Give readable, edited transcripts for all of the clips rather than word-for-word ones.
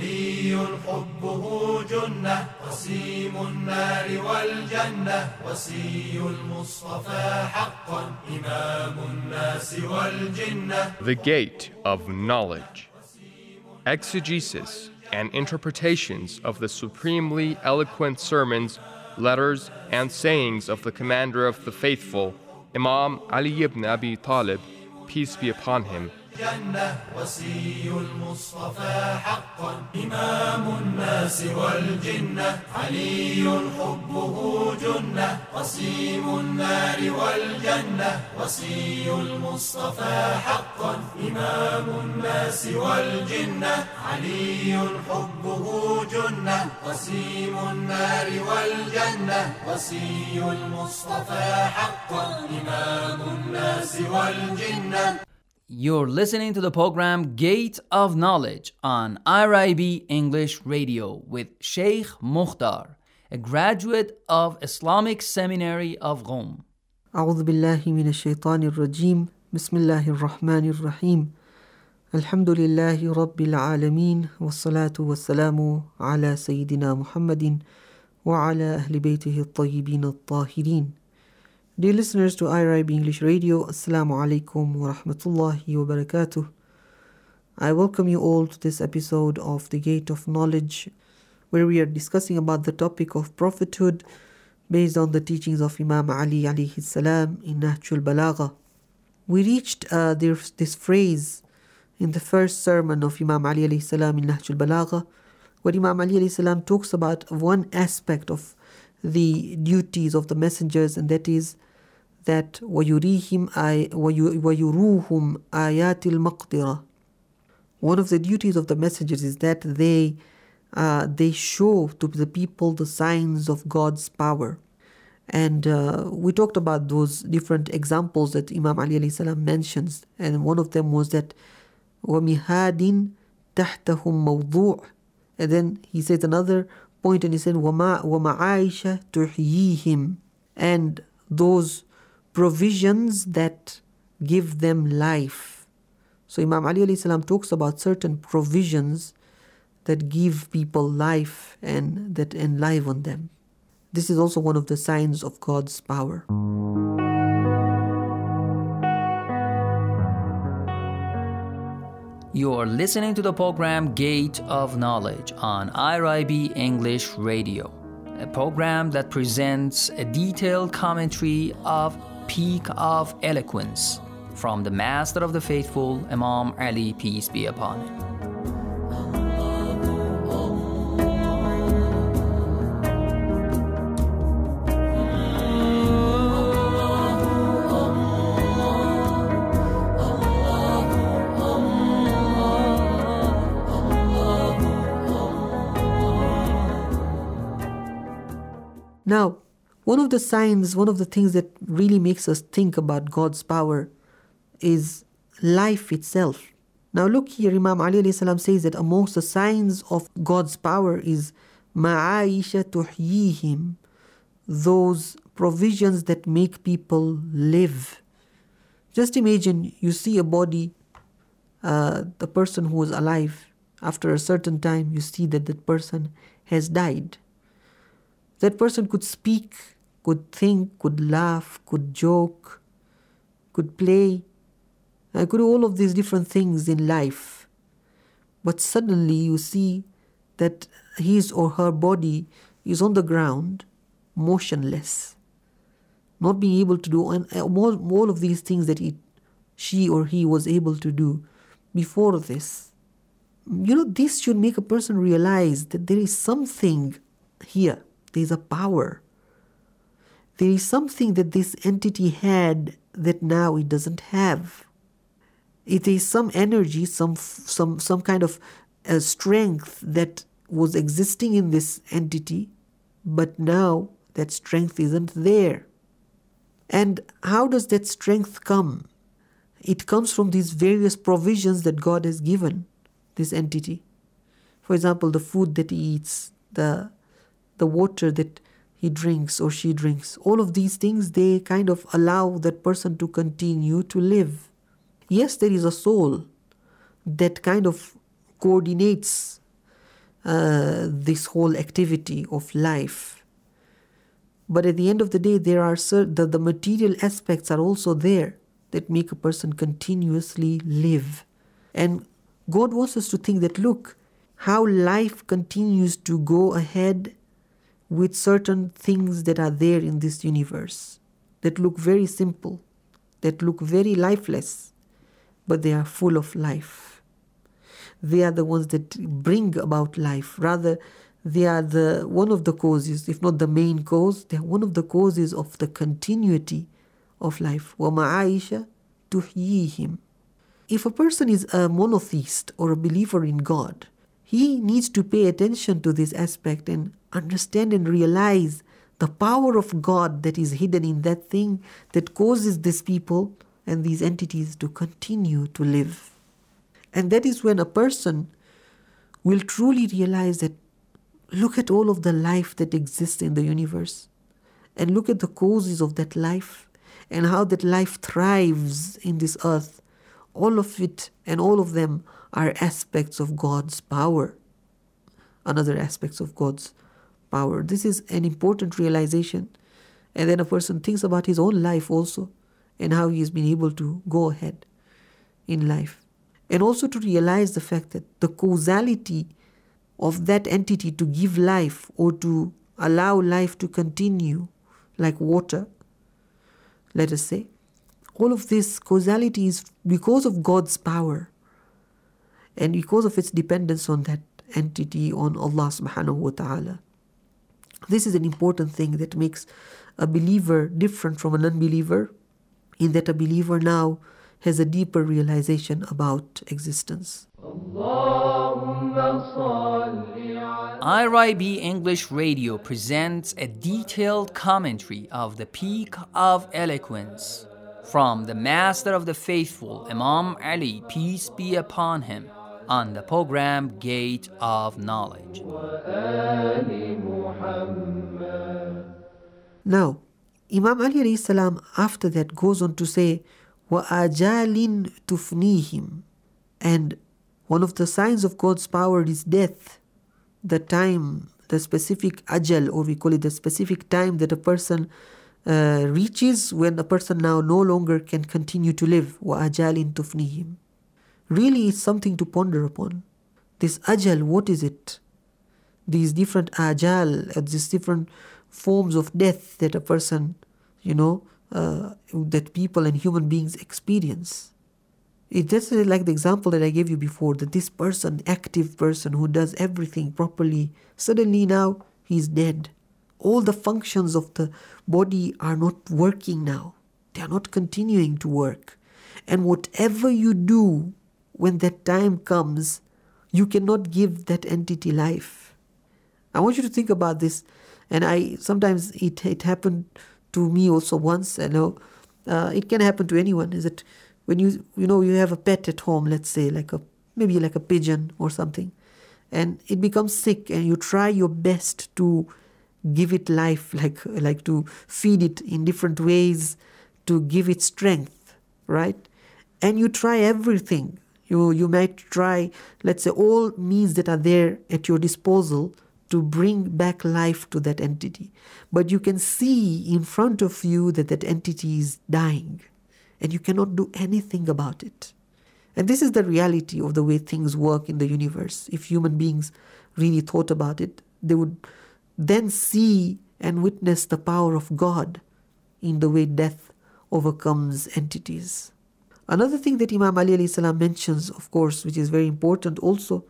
علي حبه جنة قسيم النار والجنة وصي المصطفى حقا إمام الناس والجنة. The Gate of Knowledge. Exegesis and interpretations of the supremely eloquent sermons, letters, and sayings of the Commander of the Faithful, Imam Ali ibn Abi Talib, peace be upon him. جنة وصي المصطفى حقا إمام الناس والجنة علي حبه جنة قسيم النار والجنة وصي المصطفى حقا إمام الناس والجنة علي حبه جنة قسيم النار والجنة وصي المصطفى حقا إمام الناس والجنة. You're listening to the program Gate of Knowledge on IRIB English Radio with Sheikh Mukhtar, a graduate of Islamic Seminary of Qom. أعوذ بالله من الشيطان الرجيم بسم الله الرحمن الرحيم الحمد لله رب العالمين والصلاة والسلام على سيدنا محمد وعلى أهل بيته الطيبين الطاهرين. Dear listeners to IRIB English Radio, Assalamu alaikum wa rahmatullahi wa barakatuh. I welcome you all to this episode of The Gate of Knowledge, where we are discussing about the topic of prophethood based on the teachings of Imam Ali alayhi salam in Nahjul Balagha. We reached this phrase in the first sermon of Imam Ali alayhi salam in Nahjul Balagha, where Imam Ali alayhi salam talks about one aspect of the duties of the messengers, and that is that وَيُرُوهُمْ آيَاتِ الْمَقْدِرَةِ. One of the duties of the messengers is that they show to the people the signs of God's power. And we talked about those different examples that Imam Ali alayhi salam mentions, and one of them was that وَمِهَادٍ تَحْتَهُمْ مَوْضُوعٍ. And then he says another point, and he said وَمَعَائِشَ تُحْيِيهِمْ, and those provisions that give them life. So Imam Ali alayhi salam talks about certain provisions that give people life and that enliven them. This is also one of the signs of God's power. You are listening to the program Gate of Knowledge on IRIB English Radio, a program that presents a detailed commentary of Peak of Eloquence from the Master of the Faithful, Imam Ali, peace be upon him. Now, one of the things that really makes us think about God's power is life itself. Now look here, Imam Ali alayhi salam says that amongst the signs of God's power is ma'aisha tuhyihim, those provisions that make people live. Just imagine you see a body, the person who is alive, after a certain time you see that that person has died. That person could speak, could think, could laugh, could joke, could play, could do all of these different things in life. But suddenly you see that his or her body is on the ground, motionless, not being able to do all of these things that she or he was able to do before this. This should make a person realize that there is something here. There is a power. There is something that this entity had that now it doesn't have. It is some energy, some kind of strength that was existing in this entity, but now that strength isn't there. And how does that strength come? It comes from these various provisions that God has given this entity. For example, the food that he eats, the water that he drinks or she drinks. All of these things, they kind of allow that person to continue to live. Yes, there is a soul that kind of coordinates this whole activity of life. But at the end of the day, there are the material aspects are also there that make a person continuously live. And God wants us to think that, look, how life continues to go ahead with certain things that are there in this universe that look very simple, that look very lifeless, but they are full of life. They are the ones that bring about life. Rather, they are one of the causes, if not the main cause, they are one of the causes of the continuity of life. وَمَعَائِشَ تُحْيِيهِمْ. If a person is a monotheist or a believer in God, he needs to pay attention to this aspect and understand and realize the power of God that is hidden in that thing that causes these people and these entities to continue to live. And that is when a person will truly realize that, look at all of the life that exists in the universe, and look at the causes of that life and how that life thrives in this earth. All of it and all of them are aspects of God's power. Another aspects of God's power. This is an important realization. And then a person thinks about his own life also and how he has been able to go ahead in life. And also to realize the fact that the causality of that entity to give life or to allow life to continue, like water, let us say, all of this causality is because of God's power and because of its dependence on that entity, on Allah subhanahu wa ta'ala. This is an important thing that makes a believer different from an unbeliever, in that a believer now has a deeper realization about existence. IRIB English Radio presents a detailed commentary of the Peak of Eloquence from the Master of the Faithful, Imam Ali, peace be upon him, on the program Gate of Knowledge. Now, Imam Ali alayhi salam after that goes on to say, وَآجَالٍ تُفْنِيهِمْ. And one of the signs of God's power is death, the time, the specific ajal, or we call it the specific time that a person reaches when a person now no longer can continue to live. وَآجَالٍ تُفْنِيهِمْ. Really, it's something to ponder upon. This ajal, what is it? These different ajal, these different forms of death that a person, that people and human beings experience. It's just like the example that I gave you before, that this person, active person who does everything properly, suddenly now he's dead. All the functions of the body are not working now. They are not continuing to work. And whatever you do when that time comes, you cannot give that entity life. I want you to think about this. And sometimes it happened to me also once. It can happen to anyone. Is that when you have a pet at home, let's say maybe like a pigeon or something, and it becomes sick, and you try your best to give it life, like to feed it in different ways, to give it strength, right? And you try everything. You might try, let's say, all means that are there at your disposal to bring back life to that entity. But you can see in front of you that that entity is dying, and you cannot do anything about it. And this is the reality of the way things work in the universe. If human beings really thought about it, they would then see and witness the power of God in the way death overcomes entities. Another thing that Imam Ali alayhi salam mentions, of course, which is very important also,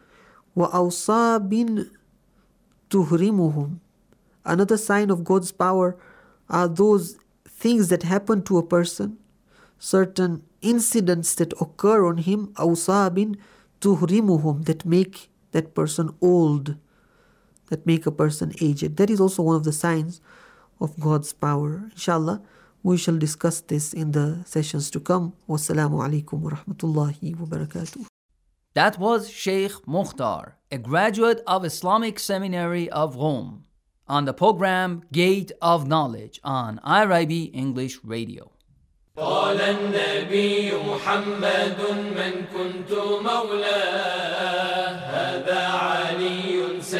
وَأَوْصَابٍ تُهْرِمُهُمْ. Another sign of God's power are those things that happen to a person, certain incidents that occur on him, أَوْصَابٍ تُهْرِمُهُمْ, that make that person old, that make a person aged. That is also one of the signs of God's power. Inshallah, we shall discuss this in the sessions to come. Wassalamu alaikum wa rahmatullahi wa barakatuh. That was Sheikh Mukhtar, a graduate of Islamic Seminary of Rome, on the program Gate of Knowledge on IRIB English Radio. قال النبي محمد من كنت مولاه هذا علي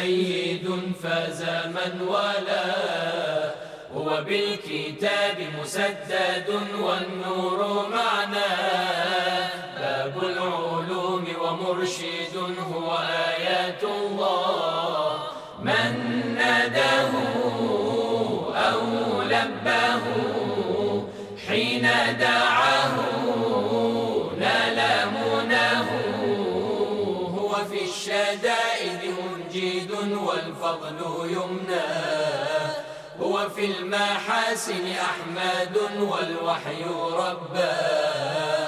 فاز من والاه. هو بالكتاب مسدد والنور معناه، باب العلوم ومرشد هو آيات الله. من ناداه أو لباه حين دعاه نال مناه. هو في الشدائد منجد والفضل يمناه. هو في المحاسن أحمد والوحي رباه.